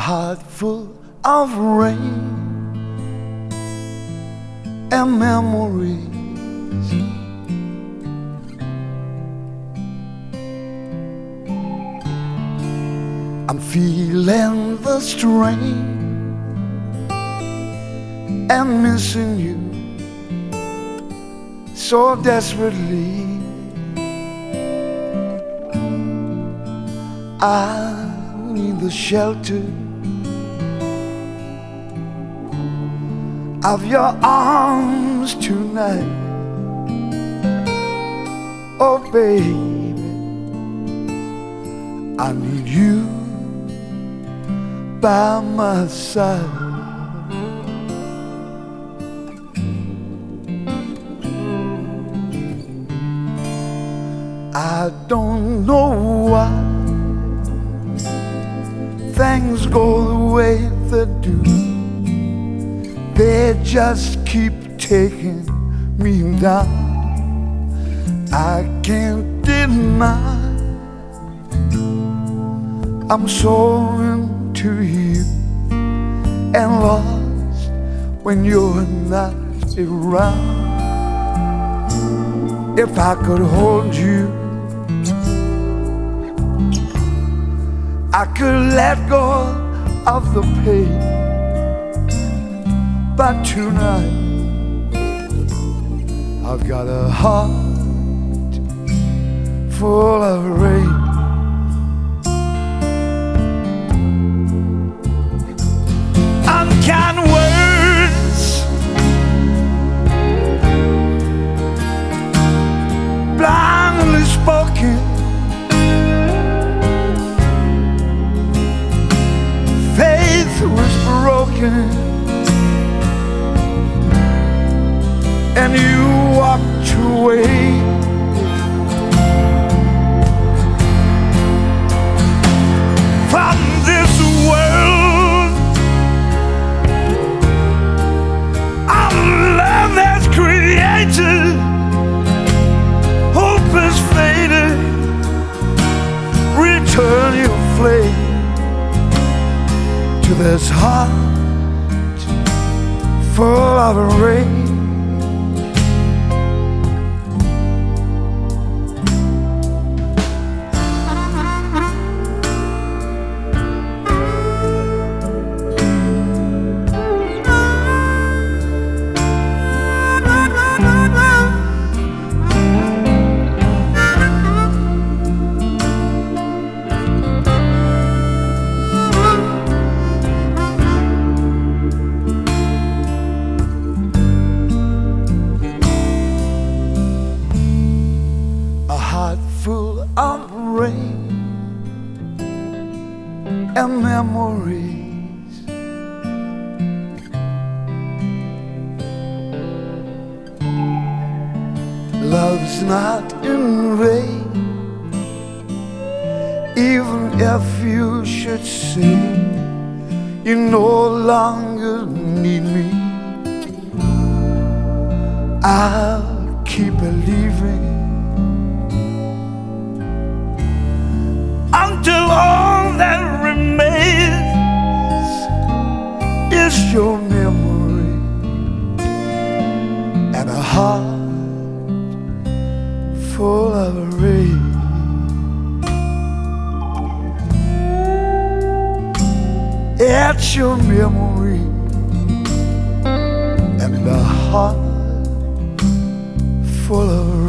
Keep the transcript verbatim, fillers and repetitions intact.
heart full of rain and memories. I'm feeling the strain and missing you so desperately. I need the shelter of your arms tonight. Oh baby, I need you by my side. I don't know why things go the way they do. They just keep taking me down. I can't deny I'm so into you and lost when you're not around. If I could hold you, I could let go of the pain. But tonight I've got a heart full of rain. Unkind words, blindly spoken, faith was broken, and you walked away. From this world of love that's created, hope is faded. Return your flame to this heart full of rain. Full of rain and memories. Love's not in vain, even if you should say you no longer need me. I'll keep believing until all that remains is your memory and a heart full of rain. It's your memory and a heart full of rain.